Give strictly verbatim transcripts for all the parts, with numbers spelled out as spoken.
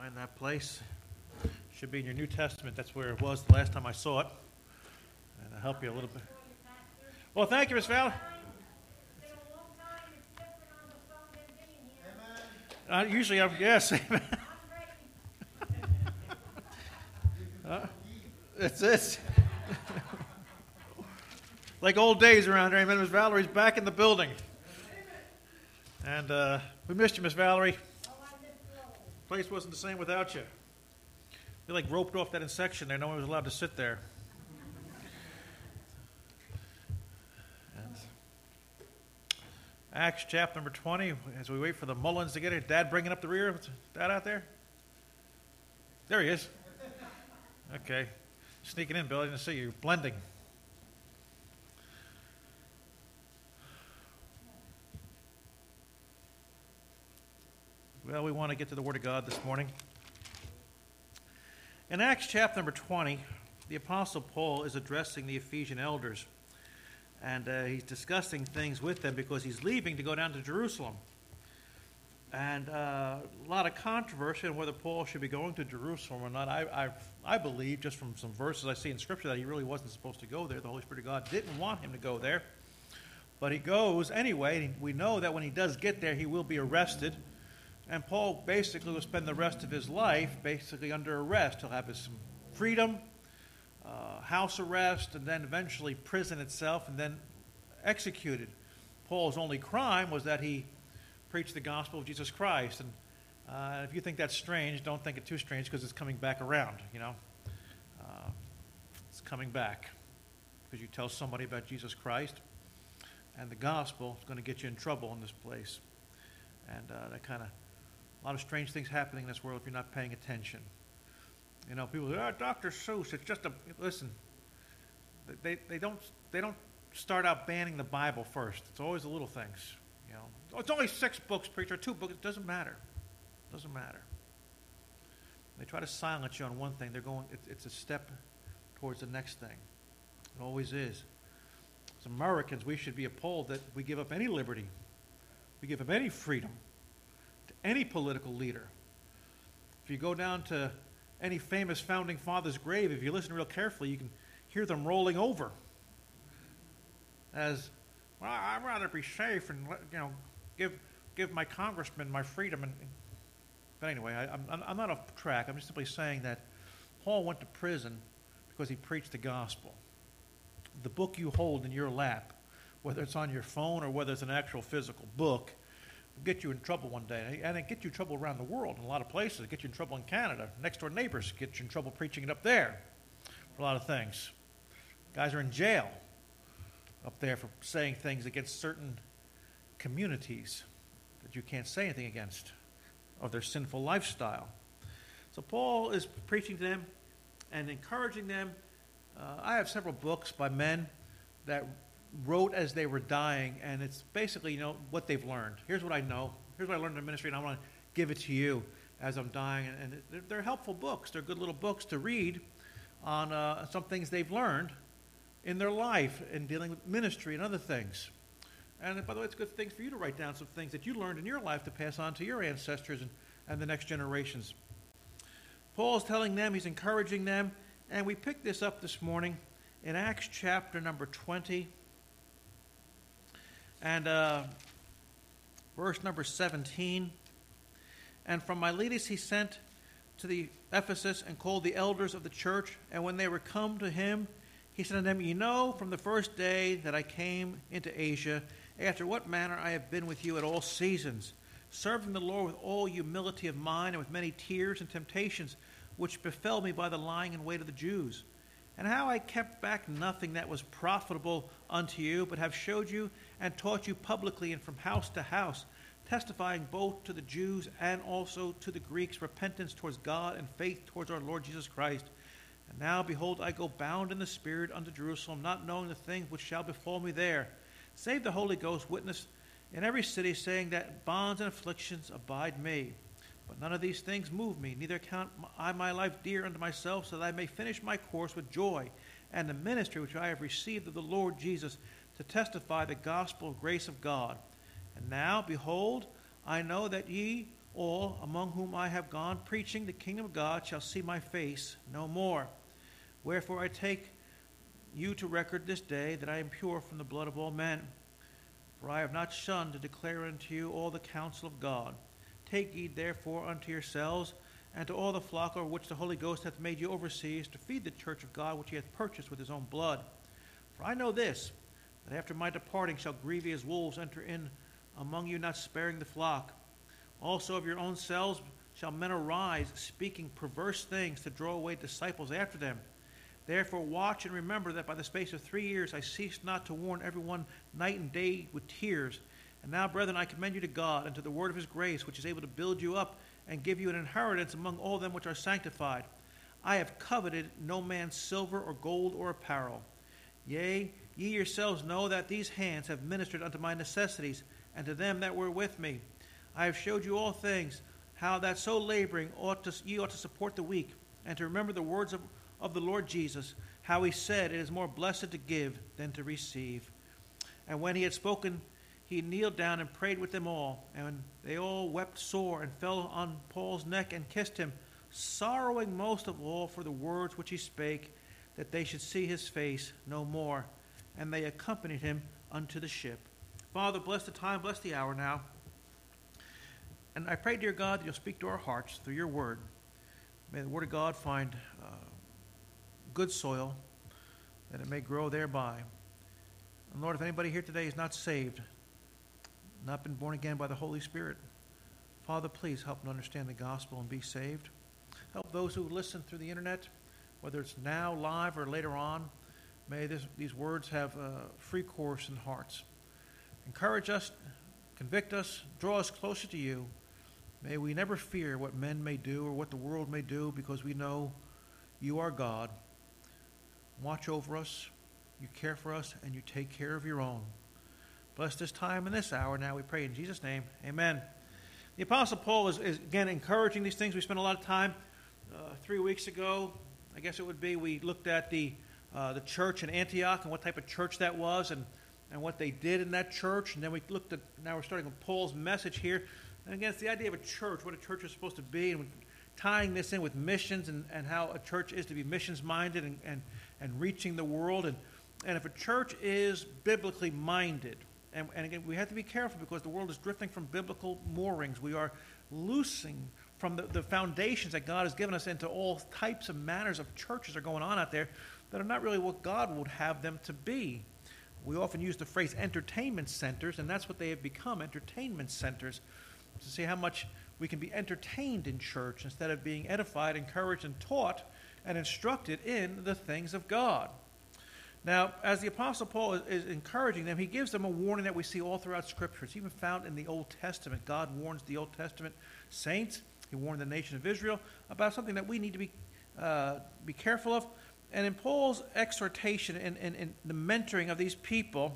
Find that place. Should be in your New Testament. That's where it was the last time I saw it. And I'll help you a little bit. Well, thank you, Miss Valerie. Uh, usually, I'm, yes. uh, it's it. Like old days around here. Amen. Miss Valerie's back in the building. And uh, we missed you, Miss Valerie. The place wasn't the same without you. They like roped off that section there. No one was allowed to sit there. And Acts chapter number twenty, as we wait for the Mullins to get it. Dad bringing up the rear? Dad out there? There he is. Okay. Sneaking in, Bill. I didn't see you. Blending. Well, we want to get to the Word of God this morning. In Acts chapter number twenty, the Apostle Paul is addressing the Ephesian elders. And uh, he's discussing things with them because he's leaving to go down to Jerusalem. And uh, a lot of controversy on whether Paul should be going to Jerusalem or not. I, I, I believe, just from some verses I see in Scripture, that he really wasn't supposed to go there. The Holy Spirit of God didn't want him to go there. But he goes anyway. And we know that when he does get there, he will be arrested. And Paul basically will spend the rest of his life basically under arrest. He'll have his freedom, uh, house arrest, and then eventually prison itself, and then executed. Paul's only crime was that he preached the gospel of Jesus Christ. And uh, if you think that's strange, don't think it too strange, because it's coming back around, you know. Uh, it's coming back. Because you tell somebody about Jesus Christ, and the gospel is going to get you in trouble in this place. And uh, that kind of, a lot of strange things happening in this world if you're not paying attention. You know, people say, oh, Doctor Seuss, it's just a, listen, they, they, don't, they don't start out banning the Bible first. It's always the little things, you know. Oh, it's only six books, preacher, two books. It doesn't matter. It doesn't matter. They try to silence you on one thing. They're going, it, it's a step towards the next thing. It always is. As Americans, we should be appalled that we give up any liberty. We give up any freedom to any political leader. If you go down to any famous founding father's grave, if you listen real carefully, you can hear them rolling over. As, well, I'd rather be safe and, you know, give give my congressman my freedom. And but anyway, I, I'm I'm not off track. I'm just simply saying that Paul went to prison because he preached the gospel. The book you hold in your lap, whether it's on your phone or whether it's an actual physical book, will get you in trouble one day. And it get you in trouble around the world in a lot of places. It get you in trouble in Canada. Next door neighbors get you in trouble preaching it up there for a lot of things. Guys are in jail up there for saying things against certain communities that you can't say anything against, of their sinful lifestyle. So Paul is preaching to them and encouraging them. Uh, I have several books by men that wrote as they were dying, and it's basically, you know, what they've learned. Here's what I know. Here's what I learned in ministry, and I want to give it to you as I'm dying. And they're, they're helpful books. They're good little books to read on uh, some things they've learned in their life in dealing with ministry and other things. And by the way, it's good things for you to write down some things that you learned in your life to pass on to your ancestors and, and the next generations. Paul's telling them, he's encouraging them, and we picked this up this morning in Acts chapter number twenty. And uh, verse number seventeen. And from Miletus he sent to the Ephesus and called the elders of the church. And when they were come to him, he said to them, You know from the first day that I came into Asia, after what manner I have been with you at all seasons, serving the Lord with all humility of mind and with many tears and temptations, which befell me by the lying in wait of the Jews. And how I kept back nothing that was profitable unto you, but have showed you and taught you publicly and from house to house, testifying both to the Jews and also to the Greeks repentance towards God and faith towards our Lord Jesus Christ. And now, behold, I go bound in the Spirit unto Jerusalem, not knowing the things which shall befall me there, save the Holy Ghost witness in every city, saying that bonds and afflictions abide me. But none of these things move me, neither count I my life dear unto myself, so that I may finish my course with joy, and the ministry which I have received of the Lord Jesus, to testify the gospel of grace of God. And now, behold, I know that ye all among whom I have gone preaching the kingdom of God shall see my face no more. Wherefore I take you to record this day that I am pure from the blood of all men. For I have not shunned to declare unto you all the counsel of God. Take heed therefore unto yourselves and to all the flock over which the Holy Ghost hath made you overseers, to feed the church of God which he hath purchased with his own blood. For I know this, that after my departing shall grievous wolves enter in among you, not sparing the flock. Also of your own selves shall men arise, speaking perverse things, to draw away disciples after them. Therefore watch and remember that by the space of three years I ceased not to warn everyone night and day with tears. And now, brethren, I commend you to God and to the word of his grace, which is able to build you up and give you an inheritance among all them which are sanctified. I have coveted no man's silver or gold or apparel. Yea, ye yourselves know that these hands have ministered unto my necessities, and to them that were with me. I have showed you all things, how that so laboring ought to, ye ought to support the weak, and to remember the words of, of the Lord Jesus, how he said, it is more blessed to give than to receive. And when he had spoken, he kneeled down and prayed with them all, and they all wept sore and fell on Paul's neck and kissed him, sorrowing most of all for the words which he spake, that they should see his face no more. And they accompanied him unto the ship. Father, bless the time, bless the hour now. And I pray, dear God, that you'll speak to our hearts through your word. May the word of God find uh, good soil, that it may grow thereby. And Lord, if anybody here today is not saved, not been born again by the Holy Spirit, Father, please help them understand the gospel and be saved. Help those who listen through the internet, whether it's now, live, or later on. May this, these words have uh, free course in hearts. Encourage us, convict us, draw us closer to you. May we never fear what men may do or what the world may do, because we know you are God. Watch over us, you care for us, and you take care of your own. Bless this time and this hour now, we pray in Jesus' name. Amen. The Apostle Paul is, is again, encouraging these things. We spent a lot of time uh, three weeks ago, I guess it would be, we looked at the uh, the church in Antioch and what type of church that was and, and what they did in that church. And then we looked at, now we're starting with Paul's message here. And again, it's the idea of a church, what a church is supposed to be, and tying this in with missions and, and how a church is to be missions-minded and, and, and reaching the world. And, and if a church is biblically minded, and, and again, we have to be careful because the world is drifting from biblical moorings. We are loosing from the, the foundations that God has given us into all types of manners of churches that are going on out there that are not really what God would have them to be. We often use the phrase entertainment centers, and that's what they have become, entertainment centers, to see how much we can be entertained in church instead of being edified, encouraged, and taught and instructed in the things of God. Now, as the Apostle Paul is, is encouraging them, he gives them a warning that we see all throughout Scripture. It's even found in the Old Testament. God warns the Old Testament saints. He warned the nation of Israel about something that we need to be uh, be careful of. And in Paul's exhortation and in, in, in the mentoring of these people,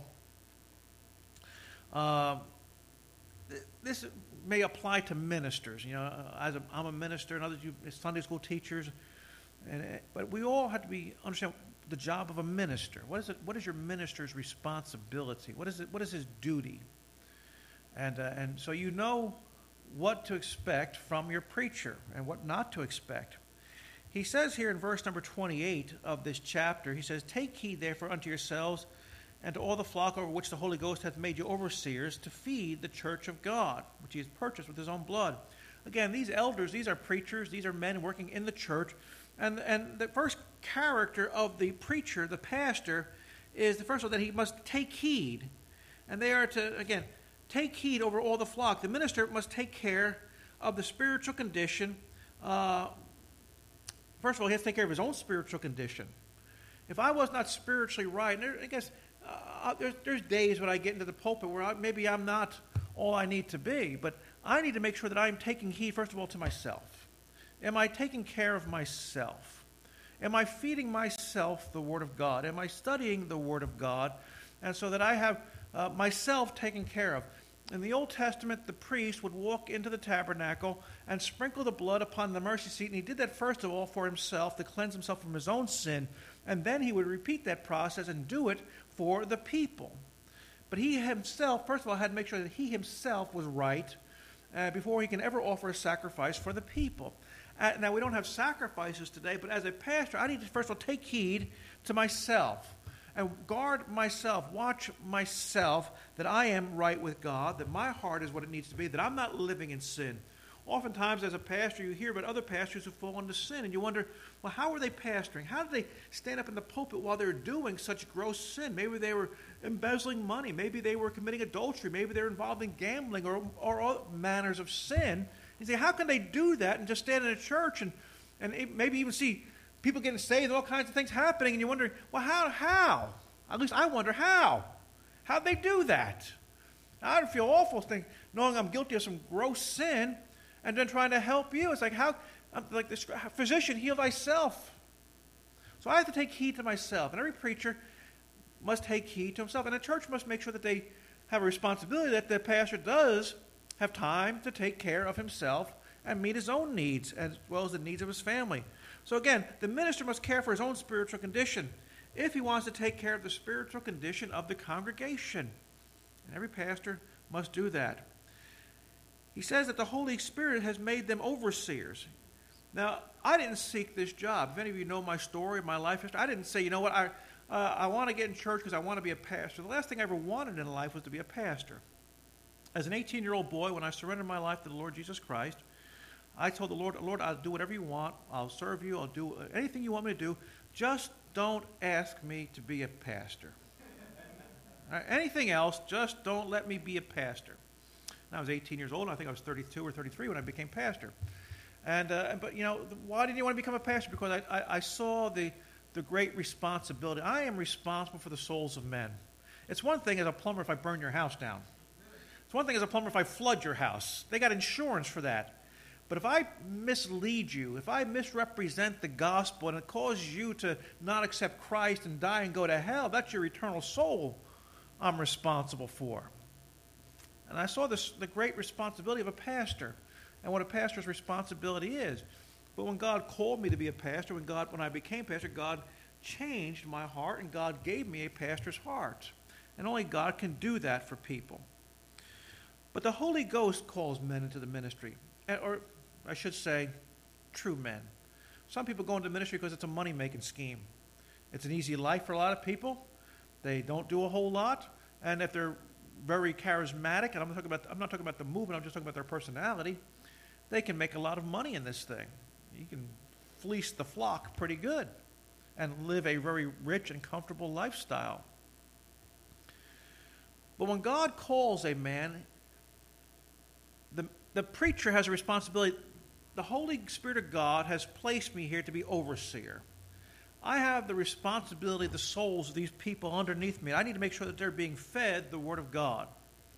uh, this may apply to ministers. You know, as a, I'm a minister, and others, you Sunday school teachers, and but we all have to be understand the job of a minister. What is it? What is your minister's responsibility? What is it? What is his duty? And uh, and so you know what to expect from your preacher and what not to expect. He says here in verse number twenty-eight of this chapter, he says, "Take heed therefore unto yourselves and to all the flock over which the Holy Ghost hath made you overseers, to feed the church of God, which he has purchased with his own blood." Again, these elders, these are preachers, these are men working in the church. And, and the first character of the preacher, the pastor, is the first one, that he must take heed. And they are to, again, take heed over all the flock. The minister must take care of the spiritual condition. Uh, first of all, he has to take care of his own spiritual condition. If I was not spiritually right, and there, I guess uh, there's, there's days when I get into the pulpit where I, maybe I'm not all I need to be, but I need to make sure that I'm taking heed, first of all, to myself. Am I taking care of myself? Am I feeding myself the Word of God? Am I studying the Word of God? And so that I have uh, myself taken care of. In the Old Testament, the priest would walk into the tabernacle and sprinkle the blood upon the mercy seat. And he did that, first of all, for himself, to cleanse himself from his own sin. And then he would repeat that process and do it for the people. But he himself, first of all, had to make sure that he himself was right. uh, before he can ever offer a sacrifice for the people. Uh, now, we don't have sacrifices today, but as a pastor, I need to first of all take heed to myself and guard myself, watch myself, that I am right with God, that my heart is what it needs to be, that I'm not living in sin. Oftentimes, as a pastor, you hear about other pastors who fall into sin, and you wonder, well, how are they pastoring? How did they stand up in the pulpit while they were doing such gross sin? Maybe they were embezzling money. Maybe they were committing adultery. Maybe they were involved in gambling or, or all manners of sin. You say, how can they do that and just stand in a church and, and maybe even see people getting saved and all kinds of things happening, and you wonder, well, how? How? At least I wonder how. How'd they do that? I would feel awful think, knowing I'm guilty of some gross sin and then trying to help you. It's like, how, like this physician, heal thyself. So I have to take heed to myself, and every preacher must take heed to himself, and the church must make sure that they have a responsibility that the pastor does have time to take care of himself and meet his own needs as well as the needs of his family. So again, the minister must care for his own spiritual condition if he wants to take care of the spiritual condition of the congregation. And every pastor must do that. He says that the Holy Spirit has made them overseers. Now, I didn't seek this job. If any of you know my story, my life history, I didn't say, you know what, I, uh, I want to get in church because I want to be a pastor. The last thing I ever wanted in life was to be a pastor. As an eighteen-year-old boy, when I surrendered my life to the Lord Jesus Christ, I told the Lord, Lord, I'll do whatever you want. I'll serve you. I'll do anything you want me to do. Just don't ask me to be a pastor. All right, anything else, just don't let me be a pastor. And I was eighteen years old, and I think I was thirty-two or thirty-three when I became pastor. And uh, but, you know, why did you want to become a pastor? Because I, I, I saw the, the great responsibility. I am responsible for the souls of men. It's one thing as a plumber if I burn your house down. It's one thing as a plumber if I flood your house. They got insurance for that. But if I mislead you, if I misrepresent the gospel and it causes you to not accept Christ and die and go to hell, that's your eternal soul I'm responsible for. And I saw this, the great responsibility of a pastor and what a pastor's responsibility is. But when God called me to be a pastor, when God, when I became pastor, God changed my heart and God gave me a pastor's heart. And only God can do that for people. But the Holy Ghost calls men into the ministry. Or I should say, true men. Some people go into ministry because it's a money-making scheme. It's an easy life for a lot of people. They don't do a whole lot. And if they're very charismatic, and I'm not talking about, I'm not talking about the movement, I'm just talking about their personality, they can make a lot of money in this thing. You can fleece the flock pretty good and live a very rich and comfortable lifestyle. But when God calls a man, the, the preacher has a responsibility. The Holy Spirit of God has placed me here to be overseer. I have the responsibility of the souls of these people underneath me. I need to make sure that they're being fed the Word of God.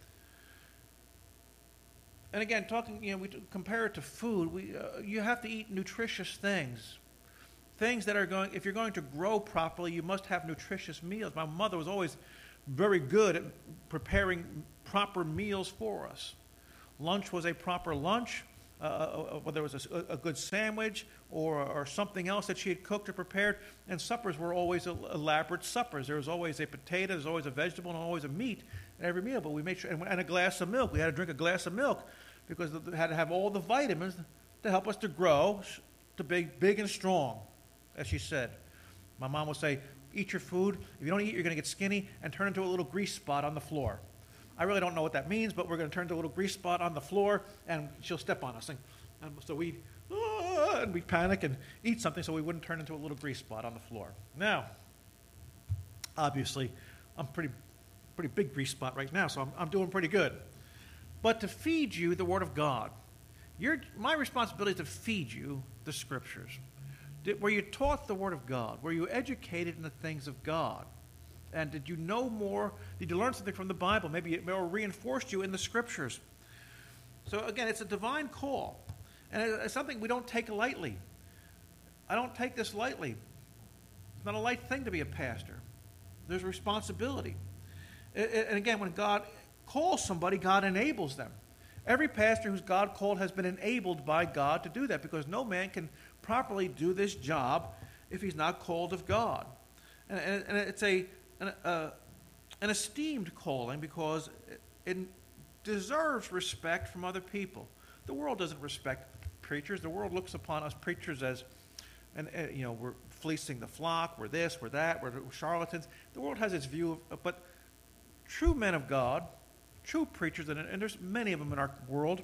And again, talking, you know, we compare it to food. We, uh, you have to eat nutritious things. Things that are going, if you're going to grow properly, you must have nutritious meals. My mother was always very good at preparing proper meals for us. Lunch was a proper lunch, uh, whether it was a, a good sandwich or, or something else that she had cooked or prepared. And suppers were always elaborate suppers. There was always a potato, there was always a vegetable, and always a meat at every meal. But we made sure, and, and a glass of milk. We had to drink a glass of milk because we had to have all the vitamins to help us to grow, to be big and strong, as she said. My mom would say, eat your food. If you don't eat, you're going to get skinny and turn into a little grease spot on the floor. I really don't know what that means, but we're going to turn into a little grease spot on the floor, and she'll step on us. And, and so we uh, and we panic and eat something so we wouldn't turn into a little grease spot on the floor. Now, obviously, I'm pretty pretty big grease spot right now, so I'm, I'm doing pretty good. But to feed you the Word of God, your, my responsibility is to feed you the Scriptures. Did, were you taught the Word of God? Were you educated in the things of God? And did you know more? Did you learn something from the Bible? Maybe it more reinforced you in the Scriptures. So again, it's a divine call. And it's something we don't take lightly. I don't take this lightly. It's not a light thing to be a pastor. There's a responsibility. And again, when God calls somebody, God enables them. Every pastor who's God called has been enabled by God to do that, because no man can properly do this job if he's not called of God. And, and, and it's a an, uh, an esteemed calling, because it deserves respect from other people. The world doesn't respect preachers. The world looks upon us preachers as, and uh, you know, we're fleecing the flock, we're this, we're that, we're charlatans. The world has its view of, but true men of God, true preachers, and, and there's many of them in our world,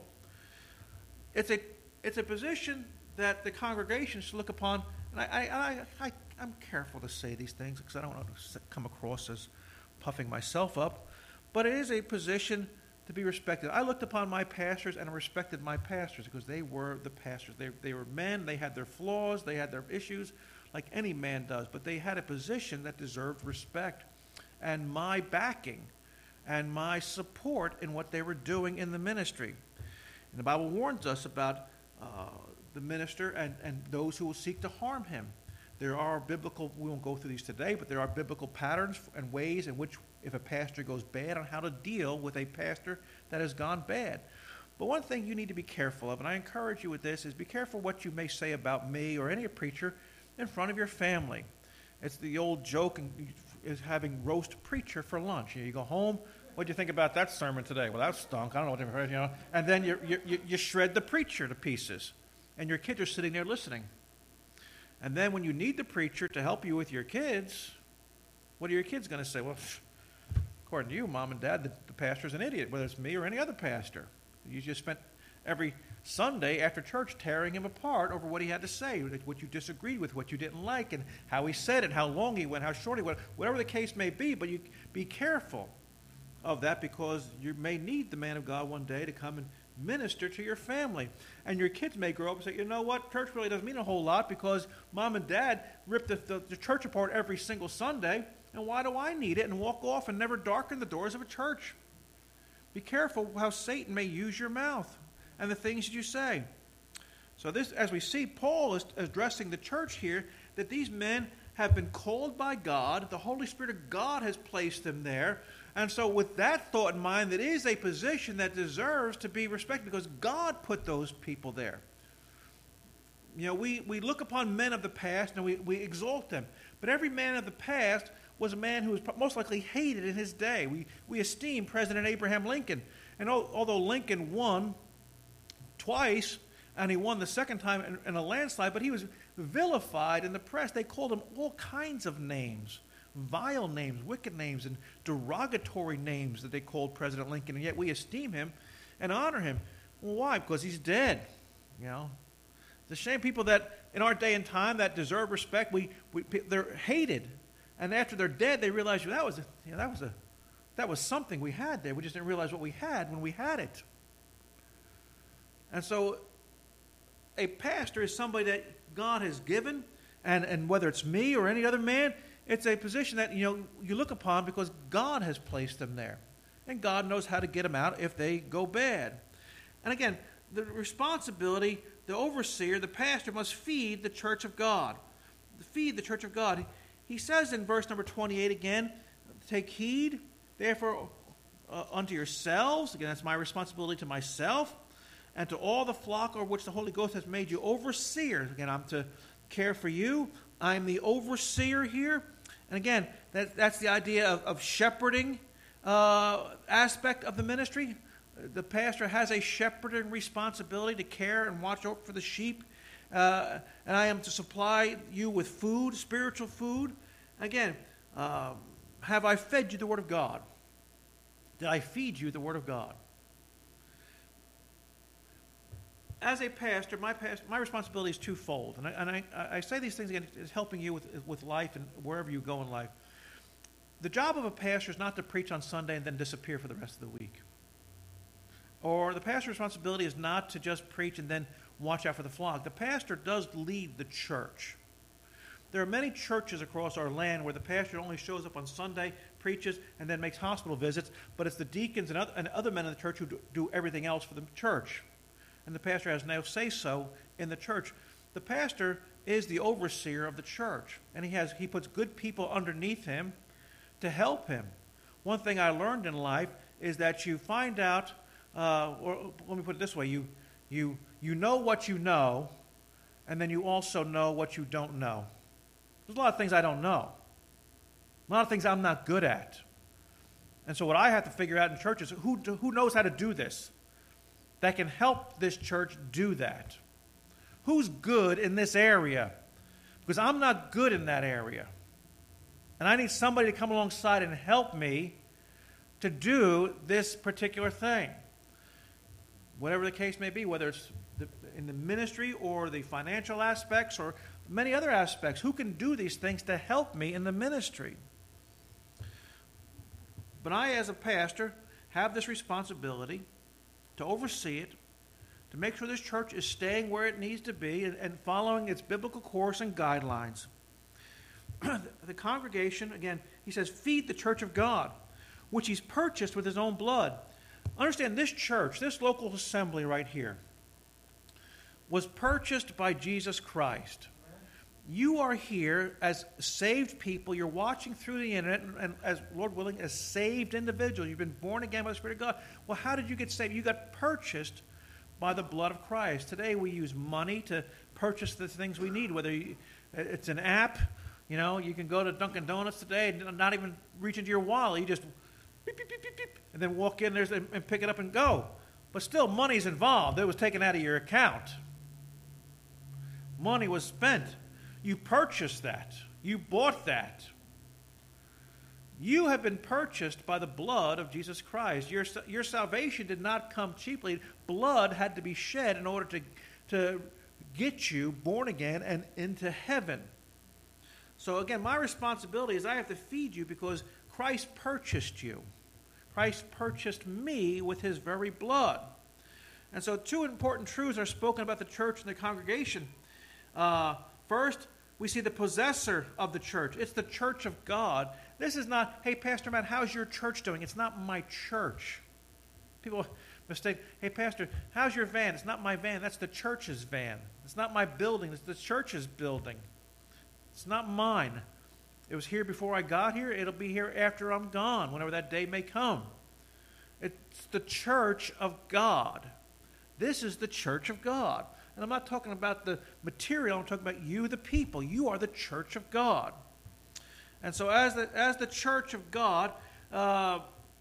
it's a it's a position that the congregation should look upon, and I, I, I, I, I'm careful to say these things because I don't want to come across as puffing myself up, but it is a position to be respected. I looked upon my pastors and respected my pastors because they were the pastors. They, they were men, they had their flaws, they had their issues, like any man does, but they had a position that deserved respect and my backing and my support in what they were doing in the ministry. And the Bible warns us about uh, the minister and, and those who will seek to harm him. There are biblical, we won't go through these today, but there are biblical patterns and ways in which if a pastor goes bad on how to deal with a pastor that has gone bad. But one thing you need to be careful of, and I encourage you with this, is be careful what you may say about me or any preacher in front of your family. It's the old joke is having roast preacher for lunch. You know, you go home, what do you think about that sermon today? Well, that stunk. I don't know what to heard, you know. And then you, you, you shred the preacher to pieces, and your kids are sitting there listening. And then when you need the preacher to help you with your kids, what are your kids going to say? Well, according to you, Mom and Dad, the, the pastor's an idiot, whether it's me or any other pastor. You just spent every Sunday after church tearing him apart over what he had to say, what you disagreed with, what you didn't like, and how he said it, how long he went, how short he went, whatever the case may be. But you be careful of that because you may need the man of God one day to come and minister to your family. And your kids may grow up and say, you know what, church really doesn't mean a whole lot because Mom and Dad rip the, the, the church apart every single Sunday, and why do I need it? And walk off and never darken the doors of a church. Be careful how Satan may use your mouth and the things you say. So this, as we see, Paul is addressing the church here, that these men have been called by God. The Holy Spirit of God has placed them there. And so with that thought in mind, that is a position that deserves to be respected because God put those people there. You know, we, we look upon men of the past and we, we exalt them. But every man of the past was a man who was most likely hated in his day. We, we esteem President Abraham Lincoln. And although Lincoln won twice, and he won the second time in, in a landslide, but he was vilified in the press. They called him all kinds of names, vile names, wicked names, and derogatory names that they called President Lincoln, and yet we esteem him and honor him. Well, why? Because he's dead. You know, it's a shame people that in our day and time that deserve respect, we, we they're hated, and after they're dead, they realize well, that was a, you know, that was a that was something we had there. We just didn't realize what we had when we had it. And so, a pastor is somebody that God has given, and, and whether it's me or any other man, it's a position that you know you look upon because God has placed them there. And God knows how to get them out if they go bad. And again, the responsibility, the overseer, the pastor must feed the church of God. Feed the church of God. He says in verse number twenty-eight again, take heed, therefore, uh, unto yourselves. Again, that's my responsibility to myself. And to all the flock over which the Holy Ghost has made you overseers. Again, I'm to care for you. I'm the overseer here. And again, that, that's the idea of, of shepherding uh, aspect of the ministry. The pastor has a shepherding responsibility to care and watch over for the sheep. Uh, and I am to supply you with food, spiritual food. Again, uh, have I fed you the Word of God? Did I feed you the Word of God? As a pastor, my past, my responsibility is twofold. And I, and I, I say these things again, is helping you with, with life and wherever you go in life. The job of a pastor is not to preach on Sunday and then disappear for the rest of the week. Or the pastor's responsibility is not to just preach and then watch out for the flock. The pastor does lead the church. There are many churches across our land where the pastor only shows up on Sunday, preaches, and then makes hospital visits, but it's the deacons and other, and other men in the church who do, do everything else for the church. And the pastor has no say-so in the church. The pastor is the overseer of the church, and he has he puts good people underneath him to help him. One thing I learned in life is that you find out, uh, or let me put it this way, you you you know what you know, and then you also know what you don't know. There's a lot of things I don't know. A lot of things I'm not good at. And so what I have to figure out in church is who, who knows how to do this, that can help this church do that. Who's good in this area? Because I'm not good in that area. And I need somebody to come alongside and help me to do this particular thing. Whatever the case may be, whether it's the, in the ministry or the financial aspects or many other aspects, who can do these things to help me in the ministry? But I, as a pastor, have this responsibility to oversee it, to make sure this church is staying where it needs to be and, and following its biblical course and guidelines. the, the congregation, again, he says, feed the church of God, which he's purchased with his own blood. Understand, this church, this local assembly right here, was purchased by Jesus Christ. You are here as saved people. You're watching through the internet, and, and as Lord willing, as saved individuals. You've been born again by the Spirit of God. Well, how did you get saved? You got purchased by the blood of Christ. Today we use money to purchase the things we need, whether you, it's an app. You know, you can go to Dunkin' Donuts today and not even reach into your wallet. You just beep, beep, beep, beep, beep, and then walk in there and pick it up and go. But still, money's involved. It was taken out of your account. Money was spent. You purchased that. You bought that. You have been purchased by the blood of Jesus Christ. Your, your salvation did not come cheaply. Blood had to be shed in order to, to get you born again and into heaven. So again, my responsibility is I have to feed you because Christ purchased you. Christ purchased me with his very blood. And so two important truths are spoken about the church and the congregation. Uh, first, we see the possessor of the church. It's the church of God. This is not, hey, Pastor Matt, how's your church doing? It's not my church. People mistake, hey, Pastor, how's your van? It's not my van. That's the church's van. It's not my building. It's the church's building. It's not mine. It was here before I got here. It'll be here after I'm gone, whenever that day may come. It's the church of God. This is the church of God. And I'm not talking about the material. I'm talking about you, the people. You are the church of God. And so as the, as the church of God, uh,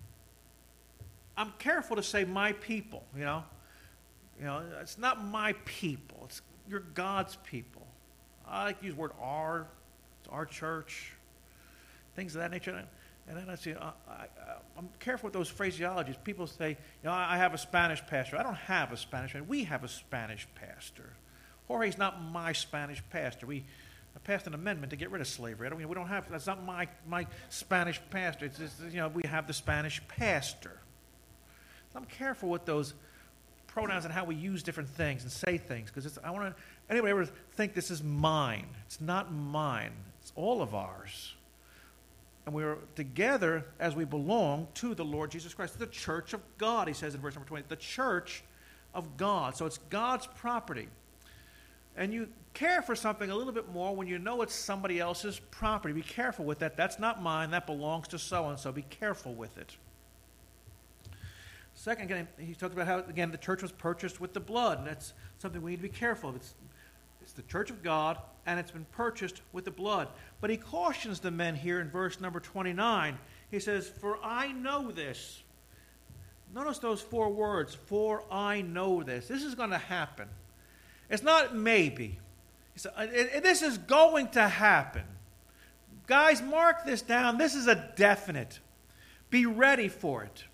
I'm careful to say my people, you know. You know, it's not my people. It's you're God's people. I like to use the word our. It's our church. Things of that nature. And then I say, I, I, I'm careful with those phraseologies. People say, you know, I have a Spanish pastor. I don't have a Spanish pastor. We have a Spanish pastor. Jorge's not my Spanish pastor. We passed an amendment to get rid of slavery. I don't mean we don't have. That's not my my Spanish pastor. It's just, you know, we have the Spanish pastor. So I'm careful with those pronouns and how we use different things and say things because I want to. Anybody ever think this is mine? It's not mine. It's all of ours. And we're together as we belong to the Lord Jesus Christ. The church of God, he says in verse number twenty. The church of God. So it's God's property. And you care for something a little bit more when you know it's somebody else's property. Be careful with that. That's not mine. That belongs to so-and-so. Be careful with it. Second, again, he talked about how, again, the church was purchased with the blood. And that's something we need to be careful of. It's, it's the church of God, and it's been purchased with the blood. But he cautions the men here in verse number twenty-nine. He says, for I know this. Notice those four words, for I know this. This is going to happen. It's not maybe. It's, it, it, this is going to happen. Guys, mark this down. This is a definite. Be ready for it.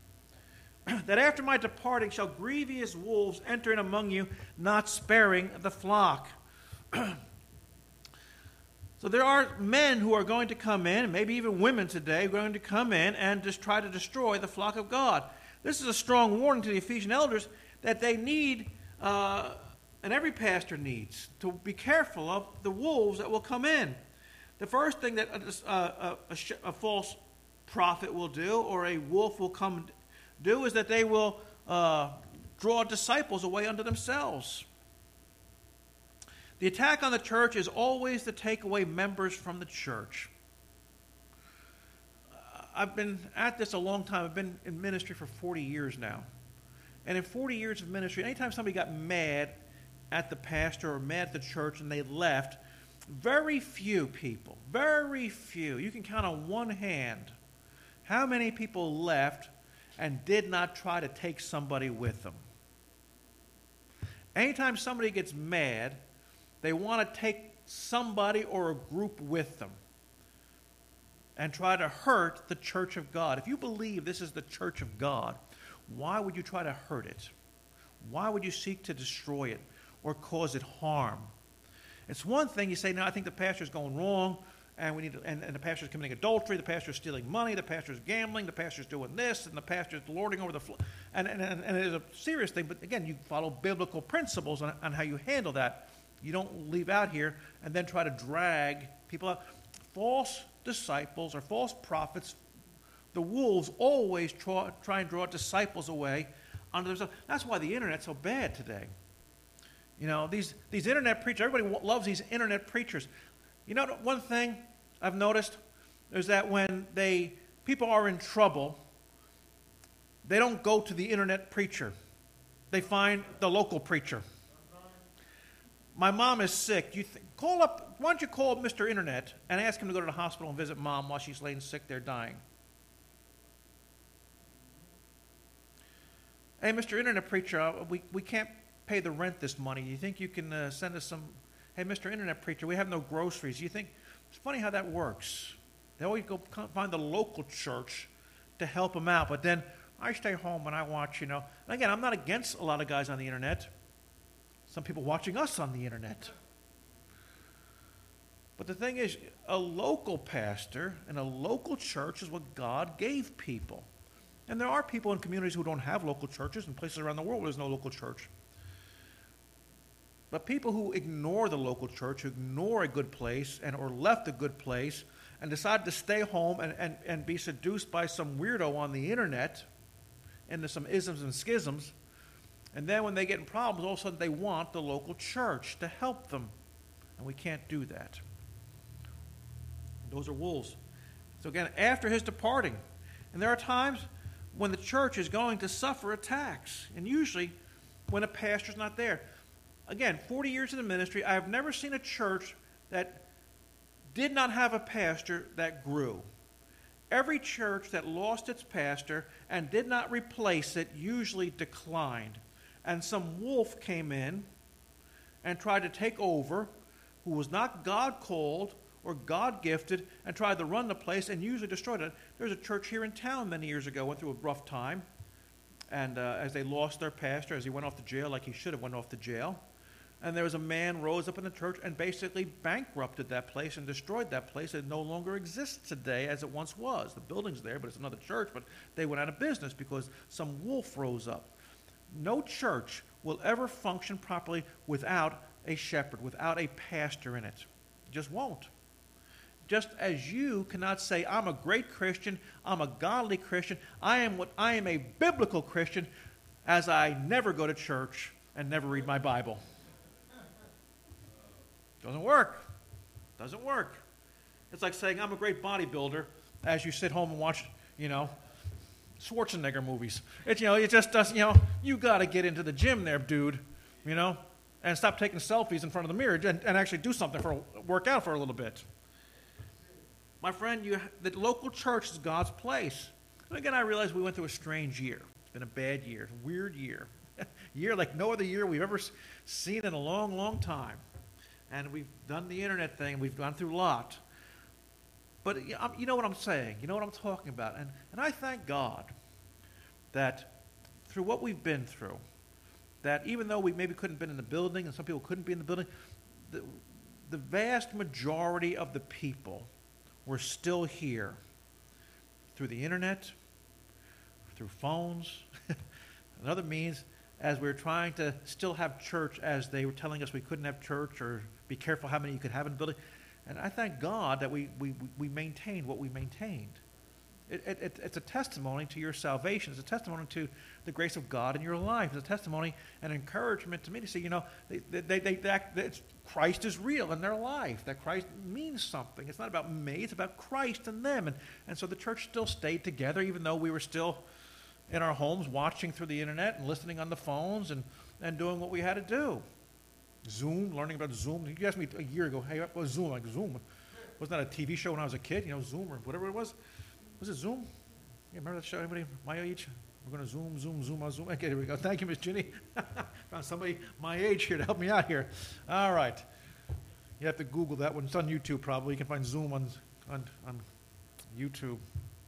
That after my departing shall grievous wolves enter in among you, not sparing the flock. So there are men who are going to come in, maybe even women today, who are going to come in and just try to destroy the flock of God. This is a strong warning to the Ephesian elders that they need, uh, and every pastor needs, to be careful of the wolves that will come in. The first thing that a, a, a, a false prophet will do, or a wolf will come do, is that they will uh, draw disciples away unto themselves. The attack on the church is always to take away members from the church. I've been at this a long time. I've been in ministry for forty years now. And in forty years of ministry, anytime somebody got mad at the pastor or mad at the church and they left, very few people, very few, you can count on one hand, How many people left and did not try to take somebody with them? Anytime somebody gets mad, they want to take somebody or a group with them and try to hurt the church of God. If you believe this is the church of God, why would you try to hurt it? Why would you seek to destroy it or cause it harm? It's one thing you say, no, I think the pastor's going wrong, and we need to, and, and the pastor's committing adultery, the pastor's stealing money, the pastor's gambling, the pastor's doing this, and the pastor's lording over the floor. And, and, and, and it is a serious thing, but again, you follow biblical principles on, on how you handle that. You don't leave out here and then try to drag people out. False disciples or false prophets, the wolves always try, try and draw disciples away under themselves. That's why the internet's so bad today. You know, these, these internet preachers, everybody loves these internet preachers. You know, one thing I've noticed is that when they people are in trouble, they don't go to the internet preacher. They find the local preacher. My mom is sick. You th- call up. Why don't you call up Mister Internet and ask him to go to the hospital and visit Mom while she's laying sick there dying? Hey, Mister Internet preacher, uh, we we can't pay the rent this money. You think you can uh, send us some? Hey, Mister Internet preacher, we have no groceries. You think it's funny how that works? They always go find the local church to help them out, but then I stay home and I watch. You know, and again, I'm not against a lot of guys on the internet. Some people watching us on the internet. But the thing is, a local pastor and a local church is what God gave people. And there are people in communities who don't have local churches, in places around the world where there's no local church. But people who ignore the local church, who ignore a good place and or left a good place and decide to stay home and, and, and be seduced by some weirdo on the internet into some isms and schisms, and then when they get in problems, all of a sudden they want the local church to help them. And we can't do that. Those are wolves. So again, after his departing, and there are times when the church is going to suffer attacks, and usually when a pastor's not there. Again, forty years in the ministry, I have never seen a church that did not have a pastor that grew. Every church that lost its pastor and did not replace it usually declined. And some wolf came in and tried to take over, who was not God-called or God-gifted, and tried to run the place and usually destroyed it. There was a church here in town many years ago, went through a rough time, and uh, as they lost their pastor, as he went off to jail like he should have went off to jail, and there was a man rose up in the church and basically bankrupted that place and destroyed that place. It no longer exists today as it once was. The building's there, but it's another church, but they went out of business because some wolf rose up. No church will ever function properly without a shepherd, without a pastor in it. It just won't. Just as you cannot say, I'm a great Christian, I'm a godly Christian, I am what I am a biblical Christian, as I never go to church and never read my Bible. Doesn't work. Doesn't work. It's like saying, I'm a great bodybuilder, as you sit home and watch, you know, Schwarzenegger movies. It, you know, it just doesn't, you know, you got to get into the gym there, dude, you know, and stop taking selfies in front of the mirror and, and actually do something for, work out for a little bit. My friend, you, the local church is God's place. And again, I realize we went through a strange year. It's been a bad year, a weird year. Year like no other year we've ever seen in a long, long time. And we've done the internet thing. We've gone through a lot. But you know what I'm saying. You know what I'm talking about. And, and I thank God that through what we've been through, that even though we maybe couldn't have been in the building and some people couldn't be in the building, the, the vast majority of the people were still here through the internet, through phones, and other means, as we were trying to still have church as they were telling us we couldn't have church, or be careful how many you could have in the building. And I thank God that we, we, we maintained what we maintained. It, it, it's a testimony to your salvation. It's a testimony to the grace of God in your life. It's a testimony and encouragement to me to see, you know, they, they, they, they act, that Christ is real in their life, that Christ means something. It's not about me, it's about Christ and them. And, and so the church still stayed together, even though we were still in our homes watching through the internet and listening on the phones and, and doing what we had to do. Zoom, learning about Zoom. You asked me a year ago, hey, what was Zoom? Like, Zoom. Wasn't that a T V show when I was a kid? You know, Zoom or whatever it was. Was it Zoom? You remember that show? Anybody my age? We're going to zoom, zoom, zoom, on zoom. Okay, here we go. Thank you, Miss Ginny. Found somebody my age here to help me out here. All right. You have to Google that one. It's on YouTube probably. You can find Zoom on, on, on YouTube.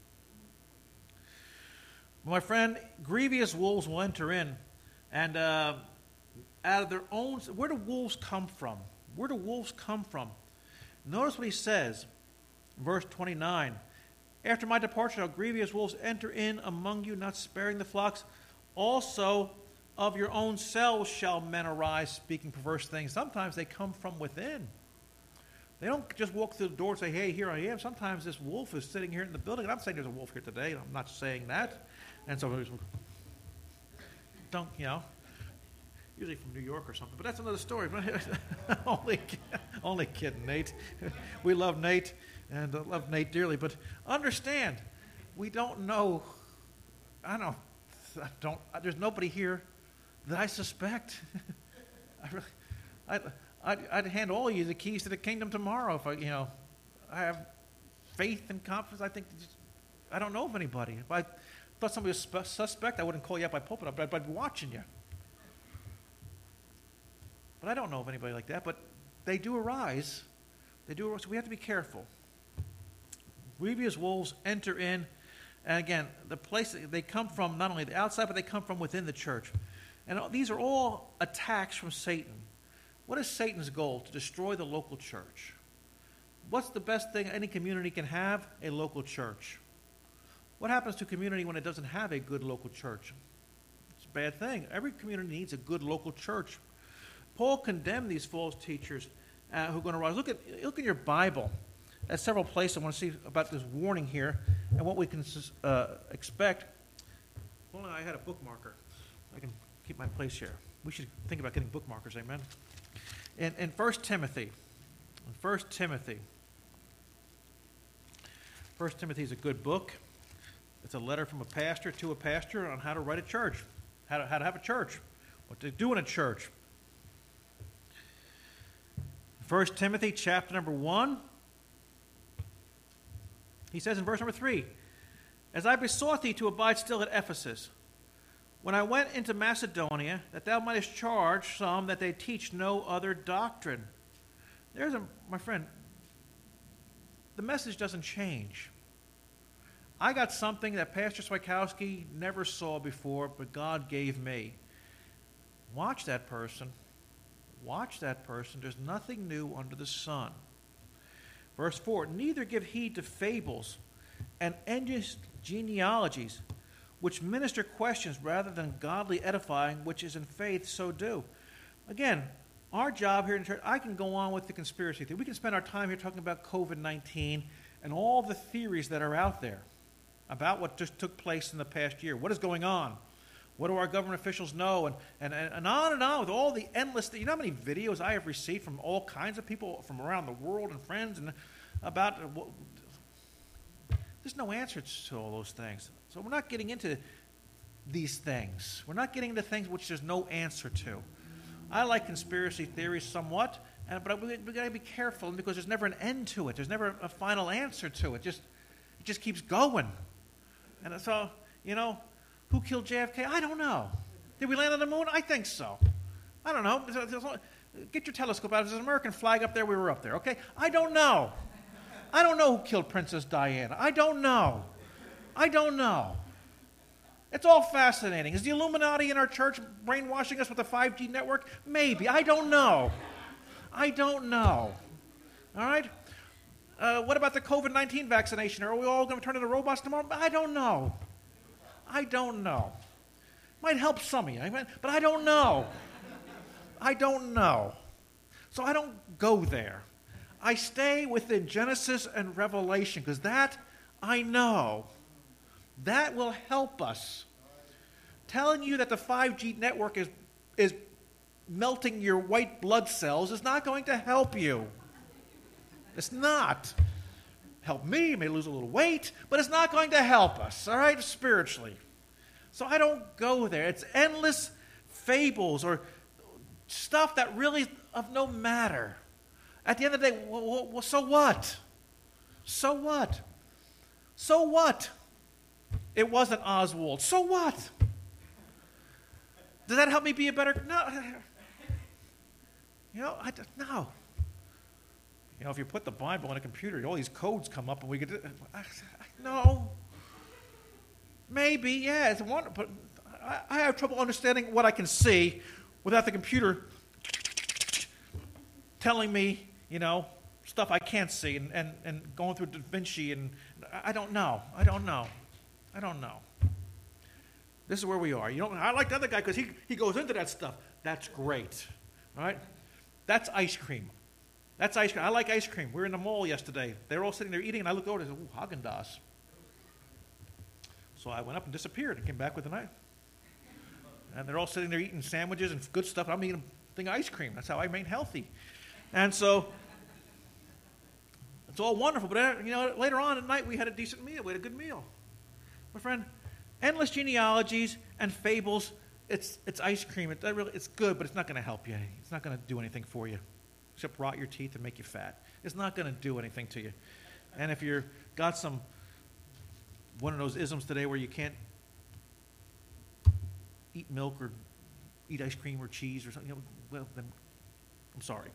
My friend, grievous wolves will enter in, and uh, out of their own, where do wolves come from? Where do wolves come from? Notice what he says, verse twenty-nine. After my departure, shall grievous wolves enter in among you, not sparing the flocks. Also of your own selves shall men arise, speaking perverse things. Sometimes they come from within. They don't just walk through the door and say, hey, here I am. Sometimes this wolf is sitting here in the building. And I'm saying there's a wolf here today. I'm not saying that. And so, don't, you know, usually from New York or something. But that's another story. only, only kidding, Nate. We love Nate and uh, love Nate dearly. But understand, we don't know. I don't. I don't. There's nobody here that I suspect. I really, I. I'd, I'd hand all of you the keys to the kingdom tomorrow if I, you know, I have faith and confidence. I think, just, I don't know of anybody. If I thought somebody was spe- suspect, I wouldn't call you up by pulpit, but I'd, I'd be watching you. But I don't know of anybody like that. But they do arise. They do arise. So we have to be careful. Grievous wolves enter in, and again, the place they come from, not only the outside, but they come from within the church. And these are all attacks from Satan. What is Satan's goal? To destroy the local church. What's the best thing any community can have? A local church. What happens to a community when it doesn't have a good local church? It's a bad thing. Every community needs a good local church. Paul condemned these false teachers uh, who are going to rise. Look at, look at your Bible. At several places I want to see about this warning here and what we can uh, expect. If only I had a bookmarker. I can keep my place here. We should think about getting bookmarkers, amen? In, in First Timothy, in First Timothy, First Timothy is a good book. It's a letter from a pastor to a pastor on how to write a church, how to, how to have a church, what to do in a church. First Timothy chapter number one, he says in verse number three, as I besought thee to abide still at Ephesus, when I went into Macedonia, that thou mightest charge some that they teach no other doctrine. There's a, my friend, the message doesn't change. I got something that Pastor Swikowski never saw before, but God gave me. Watch that person. Watch that person. There's nothing new under the sun. Verse four, neither give heed to fables and endless genealogies, which minister questions rather than godly edifying, which is in faith, so do. Again, our job here in church, I can go on with the conspiracy theory. We can spend our time here talking about covid nineteen and all the theories that are out there about what just took place in the past year. What is going on? What do our government officials know? And, and, and on and on with all the endless, you know how many videos I have received from all kinds of people from around the world and friends and about, there's no answer to all those things. So we're not getting into these things. We're not getting into things which there's no answer to. I like conspiracy theories somewhat, and, but we've got to be careful because there's never an end to it. There's never a final answer to it. Just, it just keeps going. And so, you know, who killed J F K? I don't know. Did we land on the moon? I think so. I don't know. Get your telescope out. There's an American flag up there. We were up there, okay? I don't know. I don't know who killed Princess Diana. I don't know. I don't know. It's all fascinating. Is the Illuminati in our church brainwashing us with the five G network? Maybe. I don't know. I don't know. All right? Uh, what about the covid nineteen vaccination? Are we all going to turn into robots tomorrow? I don't know. I don't know. Might help some of you, but I don't know. I don't know. So I don't go there. I stay within Genesis and Revelation because that I know. That will help us. Telling you that the five G network is, is melting your white blood cells is not going to help you. It's not. Help me, you may lose a little weight, but it's not going to help us, all right, spiritually. So I don't go there. It's endless fables or stuff that really of no matter. At the end of the day, well, well, so what? So what? So what? It wasn't Oswald. So what? Does that help me be a better? No. You know, I no. You know, if you put the Bible on a computer, all these codes come up, and we could. I, I, no. Maybe, yeah, it's wonderful, but I, I have trouble understanding what I can see without the computer telling me, you know, stuff I can't see, and, and, and going through Da Vinci, and I don't know. I don't know. I don't know. This is where we are. You know, I like the other guy because he, he goes into that stuff. That's great. All right? That's ice cream. That's ice cream. I like ice cream. We were in the mall yesterday. They were all sitting there eating, and I looked over and I said, ooh, Haagen-Dazs. So I went up and disappeared and came back with a knife. And they're all sitting there eating sandwiches and good stuff. I'm eating a thing of ice cream. That's how I remain healthy. And so it's all wonderful. But, uh, you know, later on at night, we had a decent meal. We had a good meal. My friend, endless genealogies and fables, it's it's ice cream. It, really, it's good, but it's not going to help you. It's not going to do anything for you except rot your teeth and make you fat. It's not going to do anything to you. And if you've got some, one of those isms today where you can't eat milk or eat ice cream or cheese or something, you know, well, then I'm sorry.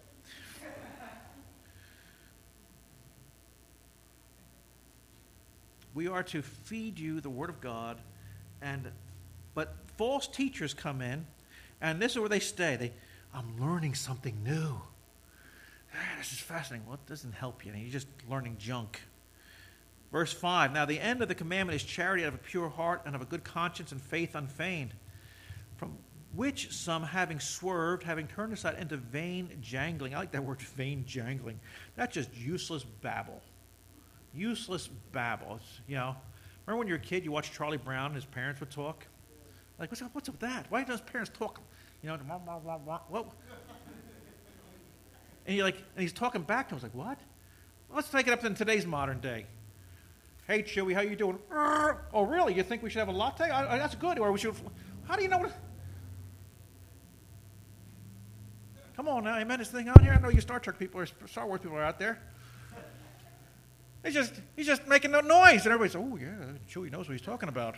We are to feed you the Word of God, and but false teachers come in, and this is where they stay. They, I'm learning something new. Ah, this is fascinating. Well, it doesn't help you. You're just learning junk. Verse five, now the end of the commandment is charity out of a pure heart and of a good conscience and faith unfeigned, from which some, having swerved, having turned aside into vain jangling. I like that word, vain jangling. That's just useless babble. Useless babble. It's, you know, remember when you were a kid, you watched Charlie Brown and his parents would talk? Like, what's up, what's up with that? Why do his parents talk? You know, blah, blah, blah, blah. What? And you're like, and he's talking back to him. I was like, what? Well, let's take it up in today's modern day. Hey, Chewy, how you doing? Oh, really? You think we should have a latte? I, I, that's good. Or we should. How do you know what? Come on now, amen. This thing on here. I know you Star Trek people or Star Wars people are out there. He's just he's just making no noise, and everybody's, oh yeah, Chewy knows what he's talking about.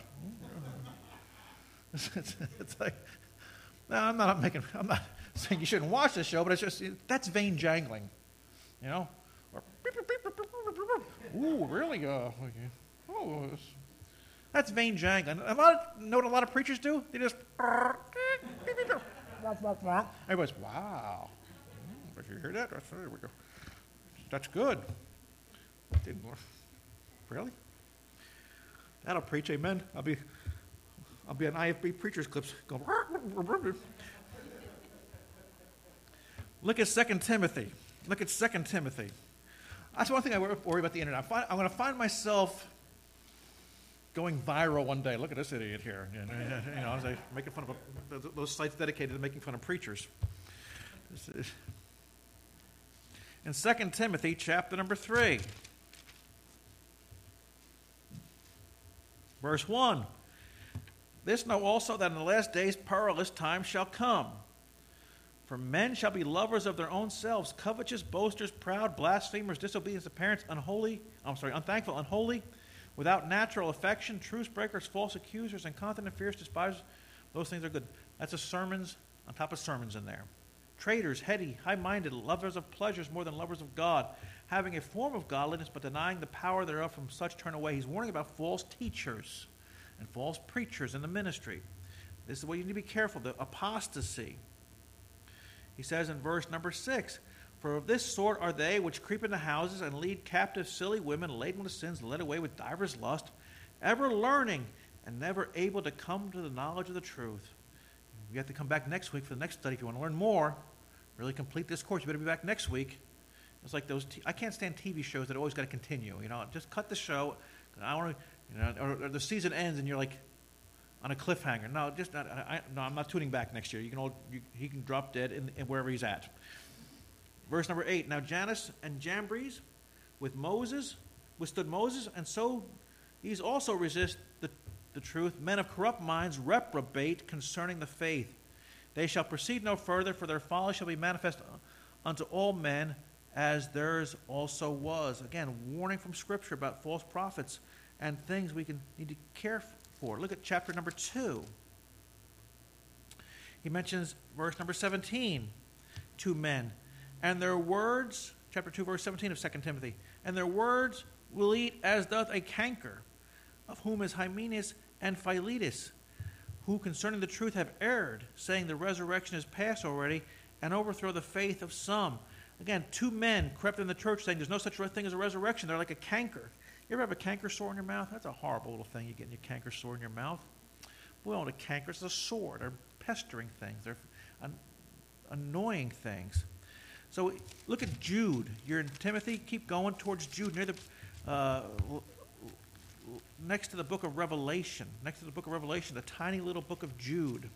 It's, it's, it's like, no, I'm not making. I'm not saying you shouldn't watch this show, but it's just that's vain jangling, you know. Or, ooh, really? Uh, okay. Oh, that's vain jangling. A lot of, you know what a lot of preachers do? They just. Everybody's, wow. Did you hear that? That's, there we go. That's good. Didn't work. Really? That'll preach, amen. I'll be, I'll be on I F B preachers clips going. Look at Second Timothy. Look at Second Timothy. That's one thing I worry about the internet. I'm, find, I'm going to find myself going viral one day. Look at this idiot here. You know, you know, as I making fun of a, those sites dedicated to making fun of preachers. In Second Timothy, chapter number three, verse one. This know also that in the last days perilous times shall come. For men shall be lovers of their own selves, covetous, boasters, proud, blasphemers, disobedient to parents, unholy, I'm sorry, unthankful, unholy, without natural affection, truce breakers, false accusers, incontinent, fierce, despisers. Those things are good. That's a sermons on top of sermons in there. Traitors, heady, high-minded, lovers of pleasures more than lovers of God, having a form of godliness but denying the power thereof, from such turn away. He's warning about false teachers and false preachers in the ministry. This is what you need to be careful, the apostasy. He says in verse number six, for of this sort are they which creep into houses and lead captive silly women laden with sins, led away with divers lust, ever learning and never able to come to the knowledge of the truth. You have to come back next week for the next study if you want to learn more. Really complete this course. You better be back next week. It's like those. T- I can't stand T V shows that always got to continue. You know, just cut the show. I want to. You know, or, or the season ends and you're like on a cliffhanger. No, just not. I, no, I'm not tuning back next year. You can all. You, he can drop dead in, in wherever he's at. Verse number eight. Now Jannes and Jambres, with Moses, withstood Moses, and so these also resist the. the truth, men of corrupt minds reprobate concerning the faith. They shall proceed no further, for their folly shall be manifest unto all men, as theirs also was. Again, warning from Scripture about false prophets and things we can need to care, for. Look at chapter number two. He mentions verse number seventeen, two men. And their words, chapter two, verse seventeen of Second Timothy, and their words will eat as doth a canker, of whom is Hymenaeus and Philetus, who concerning the truth have erred, saying the resurrection is past already, and overthrow the faith of some. Again, two men crept in the church saying there's no such thing as a resurrection. They're like a canker. You ever have a canker sore in your mouth? That's a horrible little thing, you get your canker sore in your mouth. Well, the canker is a sore. They're pestering things. They're an- annoying things. So look at Jude. You're in Timothy. Keep going towards Jude, near the uh, next to the book of Revelation. Next to the book of Revelation, the tiny little book of Jude.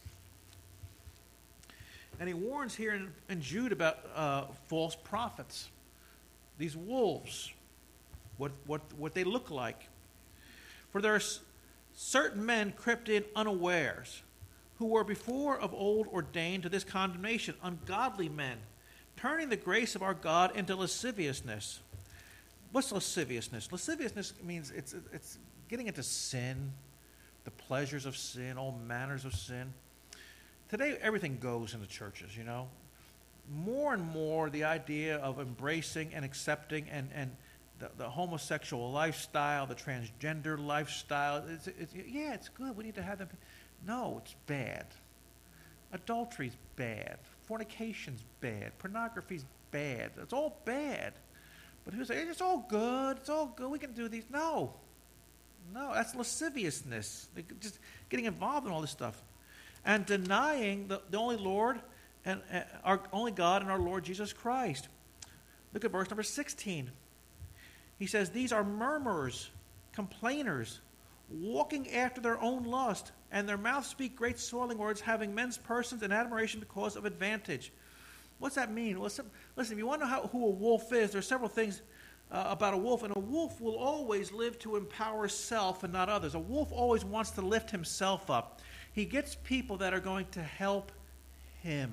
And he warns here in, in Jude about uh, false prophets. These wolves, what what what they look like. For there are s- certain men crept in unawares, who were before of old ordained to this condemnation, ungodly men, turning the grace of our God into lasciviousness. What's lasciviousness? Lasciviousness means it's it's getting into sin, the pleasures of sin, all manners of sin. Today, everything goes in the churches, you know. More and more, the idea of embracing and accepting and, and the, the homosexual lifestyle, the transgender lifestyle, it's, it's, yeah, it's good. We need to have them. No, it's bad. Adultery's bad. Fornication's bad. Pornography's bad. It's all bad. But who's saying, it's all good. It's all good. We can do these. No. No, that's lasciviousness. Just getting involved in all this stuff. And denying the, the only Lord and uh, our only God and our Lord Jesus Christ. Look at verse number sixteen. He says, these are murmurers, complainers, walking after their own lust, and their mouths speak great swelling words, having men's persons in admiration because of advantage. What's that mean? Listen, listen if you want to know how, who a wolf is, there are several things uh, about a wolf, and a wolf will always live to empower self and not others. A wolf always wants to lift himself up. He gets people that are going to help him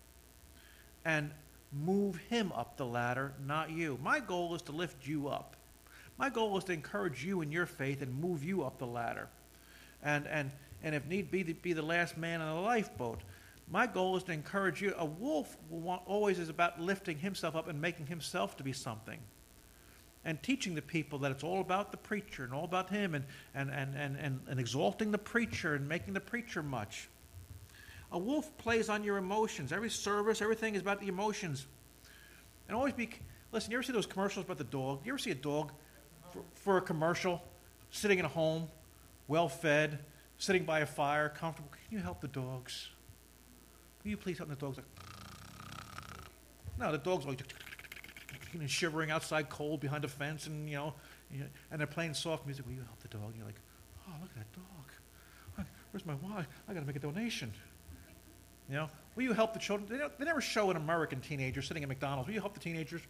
and move him up the ladder, not you. My goal is to lift you up. My goal is to encourage you in your faith and move you up the ladder. And and and if need be, to be the last man in the lifeboat. My goal is to encourage you. A wolf will want, always is about lifting himself up and making himself to be something. And teaching the people that it's all about the preacher and all about him and, and, and, and, and, and exalting the preacher and making the preacher much. A wolf plays on your emotions. Every service, everything is about the emotions. And always be, listen, you ever see those commercials about the dog? You ever see a dog for, for a commercial, sitting in a home, well-fed, sitting by a fire, comfortable? Can you help the dogs? Will you please help the dogs? Like, no, the dog's like shivering outside cold behind a fence, and you know, and they're playing soft music. Will you help the dog? And you're like, oh, look at that dog. Where's my wallet? I got to make a donation. You know, will you help the children? They, don't, they never show an American teenager sitting at McDonald's. Will you help the teenagers?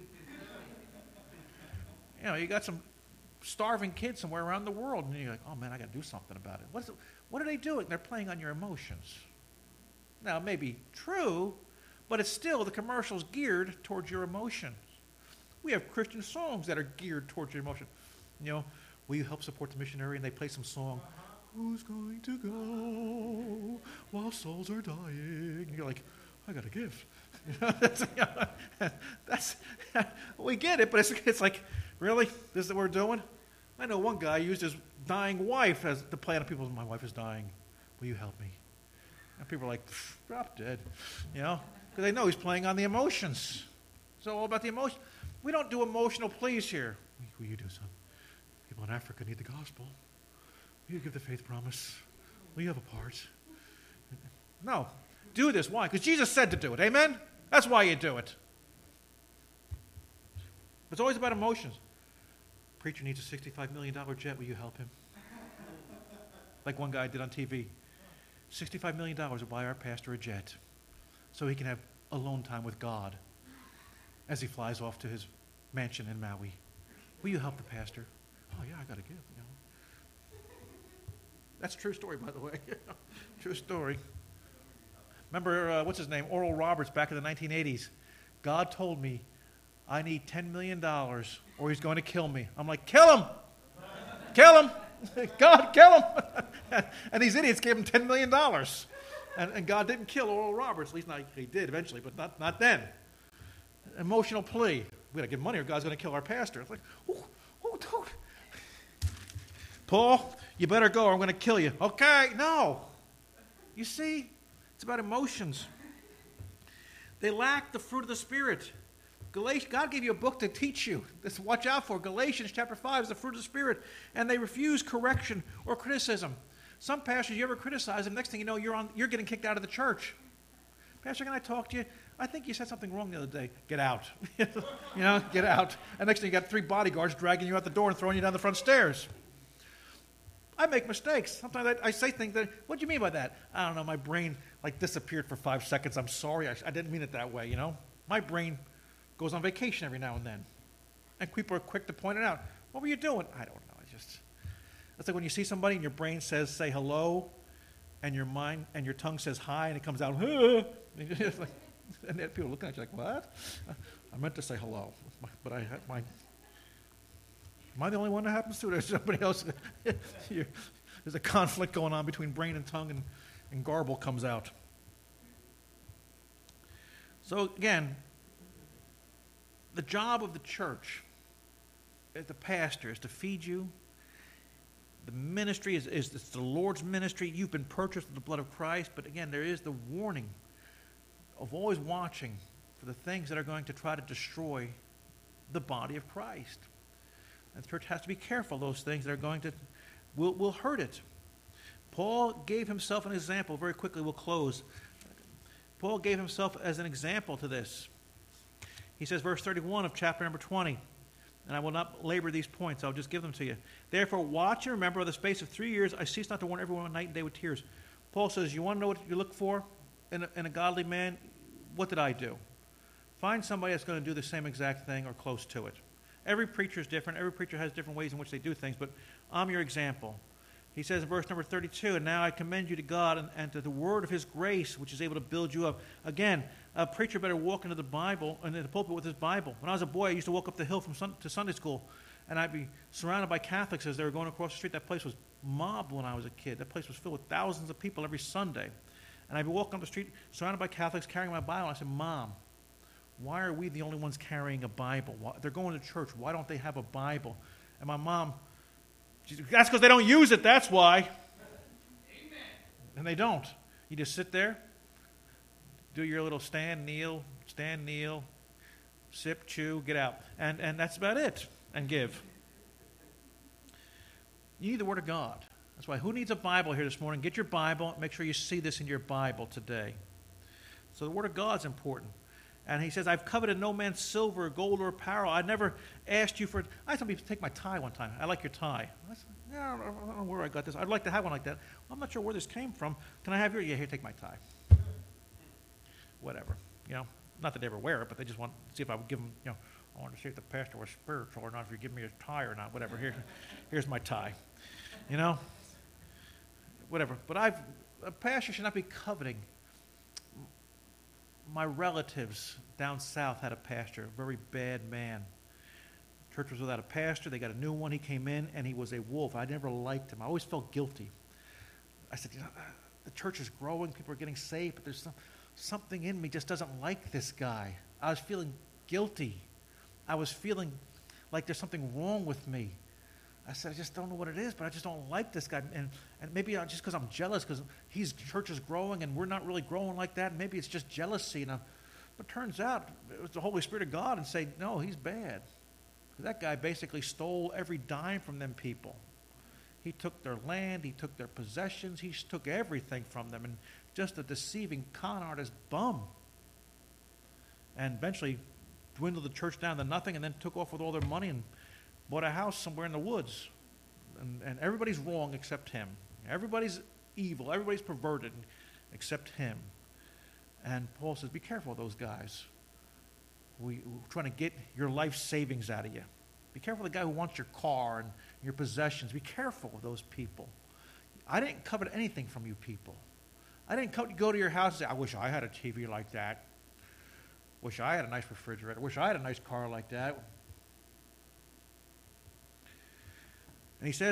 You know, you got some starving kids somewhere around the world, and you're like, oh man, I got to do something about it. What, is it. What are they doing? They're playing on your emotions. Now, it may be true, but it's still the commercial's geared towards your emotions. We have Christian songs that are geared towards your emotion. You know, will you help support the missionary? And they play some song. Who's going to go while souls are dying? And you're like, I got to give. that's, that's we get it, but it's, it's like, really? This is what we're doing? I know one guy used his dying wife as to play on people. My wife is dying. Will you help me? And people are like, drop dead. You know? Because they know he's playing on the emotions. It's all about the emotion. We don't do emotional pleas here. Will you do some? People in Africa need the gospel. Will you give the faith promise? Will you have a part? No. Do this. Why? Because Jesus said to do it. Amen? That's why you do it. It's always about emotions. Preacher needs a sixty-five million dollars jet. Will you help him? Like one guy did on T V. sixty-five million dollars will buy our pastor a jet so he can have alone time with God as he flies off to his mansion in Maui. Will you help the pastor? Oh, yeah, I got to give. You know. That's a true story, by the way. True story. Remember, uh, what's his name? Oral Roberts back in the nineteen eighties. God told me, I need ten million dollars or he's going to kill me. I'm like, kill him! Kill him! God, kill him. And these idiots gave him ten million dollars. And, and God didn't kill Oral Roberts. At least not, he did eventually, but not, not then. Emotional plea. We got to give money or God's going to kill our pastor. It's like, oh, oh, don't. Paul, you better go or I'm going to kill you. Okay, no. You see, it's about emotions. They lack the fruit of the Spirit. Galatians, God gave you a book to teach you. This, watch out for. Galatians chapter five is the fruit of the Spirit. And they refuse correction or criticism. Some pastors, you ever criticize them, next thing you know, you're, on, you're getting kicked out of the church. Pastor, can I talk to you? I think you said something wrong the other day. Get out. You know, get out. And next thing you got three bodyguards dragging you out the door and throwing you down the front stairs. I make mistakes. Sometimes I, I say things that, what do you mean by that? I don't know, my brain like disappeared for five seconds. I'm sorry, I, I didn't mean it that way, you know. My brain goes on vacation every now and then. And people are quick to point it out. What were you doing? I don't know. I just, it's like when you see somebody and your brain says, say hello, and your mind and your tongue says hi, and it comes out, huh. Like, and then people are looking at you like, what? I meant to say hello, but I my, am I the only one that happens to it? Or is somebody else? There's a conflict going on between brain and tongue, and, and garble comes out. So again, the job of the church, the pastor, is to feed you. The ministry is, is it's the Lord's ministry. You've been purchased with the blood of Christ. But again, there is the warning of always watching for the things that are going to try to destroy the body of Christ. And the church has to be careful of those things that are going to, will, will hurt it. Paul gave himself an example. Very quickly, we'll close. Paul gave himself as an example to this. He says, verse thirty-one of chapter number twenty, and I will not labor these points, I'll just give them to you. Therefore, watch and remember, of the space of three years, I cease not to warn everyone night and day with tears. Paul says, you want to know what you look for in a, in a godly man? What did I do? Find somebody that's going to do the same exact thing or close to it. Every preacher is different. Every preacher has different ways in which they do things, but I'm your example. He says in verse number thirty-two, and now I commend you to God and, and to the word of his grace, which is able to build you up. Again, a preacher better walk into the Bible, into the pulpit with his Bible. When I was a boy, I used to walk up the hill from sun, to Sunday school, and I'd be surrounded by Catholics as they were going across the street. That place was mobbed when I was a kid. That place was filled with thousands of people every Sunday. And I'd be walking up the street, surrounded by Catholics, carrying my Bible. And I said, Mom, why are we the only ones carrying a Bible? Why, they're going to church. Why don't they have a Bible? And my mom, she said, that's because they don't use it, that's why. Amen. And they don't. You just sit there, do your little stand, kneel, stand, kneel, sip, chew, get out. And, and that's about it. And give. You need the Word of God. That's why, who needs a Bible here this morning? Get your Bible. Make sure you see this in your Bible today. So the Word of God's important. And he says, I've coveted no man's silver, or gold, or apparel. I never asked you for it. I told people to take my tie one time. I like your tie. I said, yeah, I don't know where I got this. I'd like to have one like that. Well, I'm not sure where this came from. Can I have your? Yeah, here, take my tie. Whatever. You know, not that they ever wear it, but they just want to see if I would give them, you know, I want to see if the pastor was spiritual or not, if you give me a tie or not, whatever. Here, here's my tie. You know? Whatever. But I've, a pastor should not be coveting. My relatives down south had a pastor, a very bad man. Church was without a pastor. They got a new one. He came in, and he was a wolf. I never liked him. I always felt guilty. I said, you know, the church is growing. People are getting saved, but there's some, something in me just doesn't like this guy. I was feeling guilty. I was feeling like there's something wrong with me. I said, I just don't know what it is, but I just don't like this guy. And, and maybe I, just because I'm jealous, because his church is growing and we're not really growing like that. Maybe it's just jealousy. And I'm, but it turns out it was the Holy Spirit of God and say, no, he's bad. That guy basically stole every dime from them people. He took their land. He took their possessions. He took everything from them. And just a deceiving con artist bum. And eventually dwindled the church down to nothing and then took off with all their money and bought a house somewhere in the woods. And, and everybody's wrong except him. Everybody's evil. Everybody's perverted except him. And Paul says, be careful of those guys. We, we're trying to get your life savings out of you. Be careful of the guy who wants your car and your possessions. Be careful of those people. I didn't covet anything from you people. I didn't co- go to your house and say, I wish I had a T V like that. Wish I had a nice refrigerator. Wish I had a nice car like that. And he says,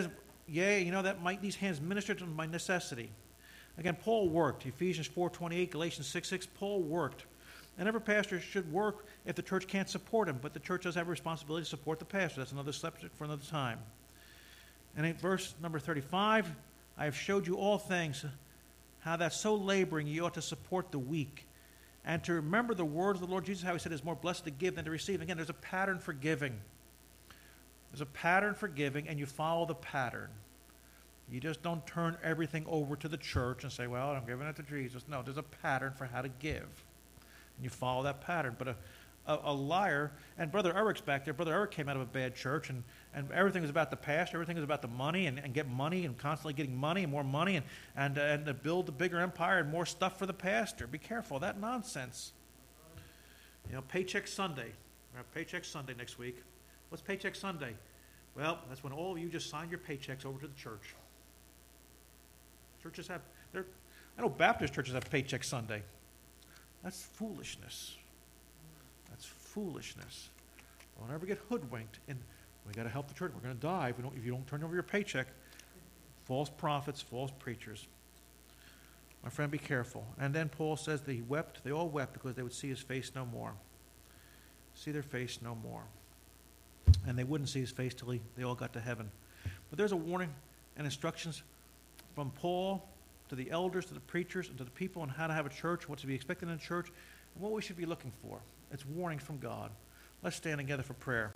yea, you know, that might these hands minister to my necessity. Again, Paul worked. Ephesians four twenty-eight, Galatians six six, Paul worked. And every pastor should work if the church can't support him, but the church does have a responsibility to support the pastor. That's another subject for another time. And in verse number thirty-five, I have showed you all things, how that so laboring ye ought to support the weak, and to remember the words of the Lord Jesus, how he said, it is more blessed to give than to receive. Again, there's a pattern for giving. There's a pattern for giving, and you follow the pattern. You just don't turn everything over to the church and say, well, I'm giving it to Jesus. No, there's a pattern for how to give. And you follow that pattern. But a, a, a liar, and Brother Eric's back there. Brother Eric came out of a bad church, and, and everything was about the pastor. Everything was about the money and, and get money and constantly getting money and more money and, and, uh, and to build a bigger empire and more stuff for the pastor. Be careful of that nonsense. You know, Paycheck Sunday. We're have Paycheck Sunday next week. What's Paycheck Sunday? Well, that's when all of you just sign your paychecks over to the church. Churches have, they're, I know Baptist churches have Paycheck Sunday. That's foolishness. That's foolishness. Don't ever get hoodwinked. And we got to help the church. We're going to die if, we don't, if you don't turn over your paycheck. False prophets, false preachers. My friend, be careful. And then Paul says that he wept. They all wept because they would see his face no more. See their face no more. And they wouldn't see his face till he, they all got to heaven. But there's a warning and instructions from Paul to the elders, to the preachers, and to the people on how to have a church, what to be expected in a church, and what we should be looking for. It's warnings from God. Let's stand together for prayer.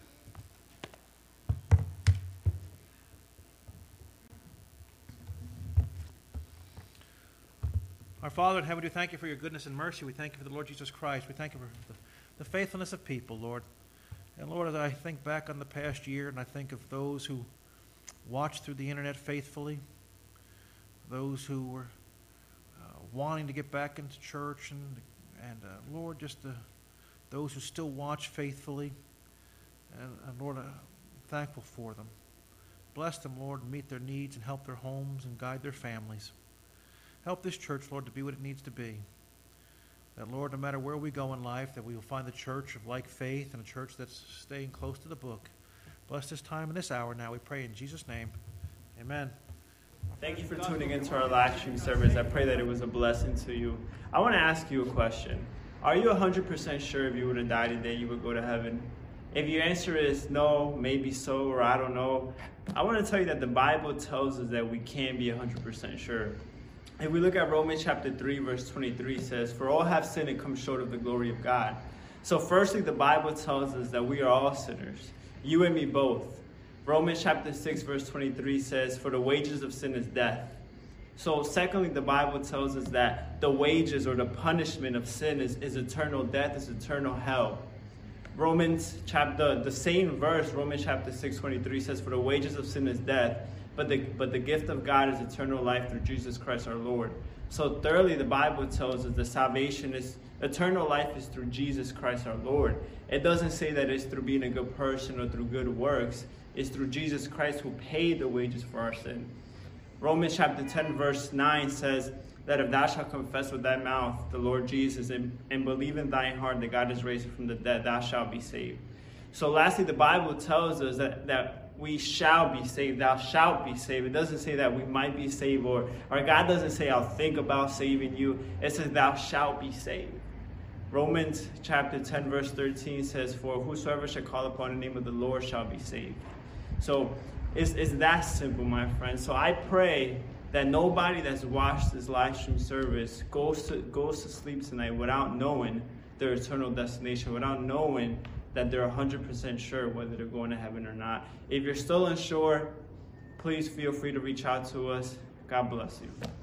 Our Father in heaven, we thank you for your goodness and mercy. We thank you for the Lord Jesus Christ. We thank you for the, the faithfulness of people, Lord. And Lord, as I think back on the past year, and I think of those who watched through the internet faithfully, those who were uh, wanting to get back into church, and, and uh, Lord, just the, those who still watch faithfully. And, and Lord, I'm thankful for them. Bless them, Lord, and meet their needs and help their homes and guide their families. Help this church, Lord, to be what it needs to be. That, Lord, no matter where we go in life, that we will find the church of like faith and a church that's staying close to the book. Bless this time and this hour now, we pray in Jesus' name. Amen. Thank you for tuning into our live stream service. I pray that it was a blessing to you. I want to ask you a question. Are you one hundred percent sure if you would have died today, you would go to heaven? If your answer is no, maybe so, or I don't know, I want to tell you that the Bible tells us that we can be one hundred percent sure. If we look at Romans chapter three, verse twenty-three, it says, for all have sinned and come short of the glory of God. So firstly, the Bible tells us that we are all sinners. You and me both. Romans chapter six, verse twenty-three says, for the wages of sin is death. So secondly, the Bible tells us that the wages or the punishment of sin is, is eternal death, is eternal hell. Romans chapter, the same verse, Romans chapter six, twenty-three says, for the wages of sin is death, but the, but the gift of God is eternal life through Jesus Christ our Lord. So thirdly, the Bible tells us that salvation is, eternal life is through Jesus Christ our Lord. It doesn't say that it's through being a good person or through good works. It's through Jesus Christ who paid the wages for our sin. Romans chapter ten, verse nine says that if thou shalt confess with thy mouth the Lord Jesus and, and believe in thine heart that God is raised from the dead, thou shalt be saved. So lastly, the Bible tells us that, that we shall be saved. Thou shalt be saved. It doesn't say that we might be saved, or, or God doesn't say, I'll think about saving you. It says, thou shalt be saved. Romans chapter ten, verse thirteen says, for whosoever shall call upon the name of the Lord shall be saved. So it's, it's that simple, my friends. So I pray that nobody that's watched this live stream service goes to, goes to sleep tonight without knowing their eternal destination, without knowing that they're one hundred percent sure whether they're going to heaven or not. If you're still unsure, please feel free to reach out to us. God bless you.